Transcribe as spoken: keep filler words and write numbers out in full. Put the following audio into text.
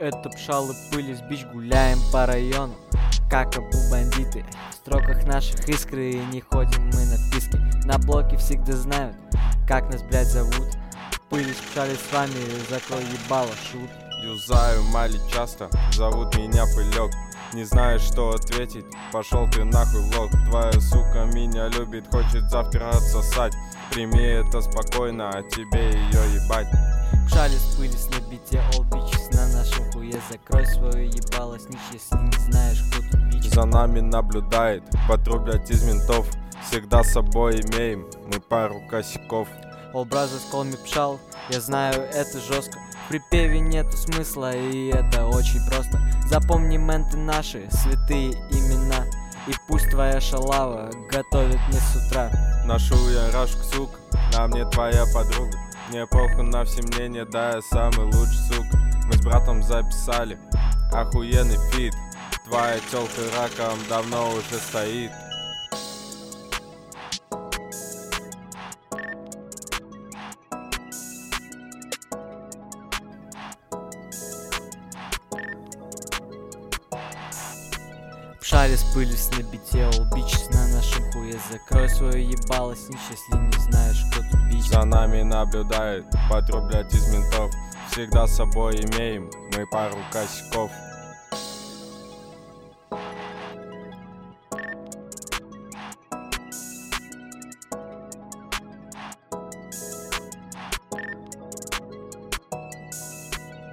Это пшалы пылись, бич, гуляем по району, как обу бандиты. В строках наших искры, и не ходим мы на писки. На блоке всегда знают, как нас, блядь, зовут. Пылись, пшались с вами, закрой ебало, шут. Юзаю мали часто, зовут меня Пылек. Не знаешь, что ответить, пошел ты нахуй, лох. Твоя сука меня любит, хочет завтра отсосать. Прими это спокойно, а тебе ее ебать. Пшались, пылись на бите, all bitches на нашем хуе. Закрой свое ебало, снич, если не знаешь, кто тут бич. За нами наблюдает патруль, блядь, из ментов. Всегда с собой имеем мы пару косяков. All brothers call me пшал, я знаю, это жестко. В припеве нету смысла, и это очень просто. Запомни, менты наши, святые имена. И пусть твоя шалава готовит мне с утра. Ношу я рашку, сука, на мне твоя подруга. Мне похуй на все мнения, да я самый лучший, сука. Мы с братом записали охуенный фит. Твоя тёлка раком давно уже стоит. Пшались, пылись на бите, all bitches на нашем хуе. Закрой свое ебало, снич, если не знаешь, кто тут бич. За нами наблюдает патруль, блядь, из ментов. Всегда с собой имеем мы пару косяков.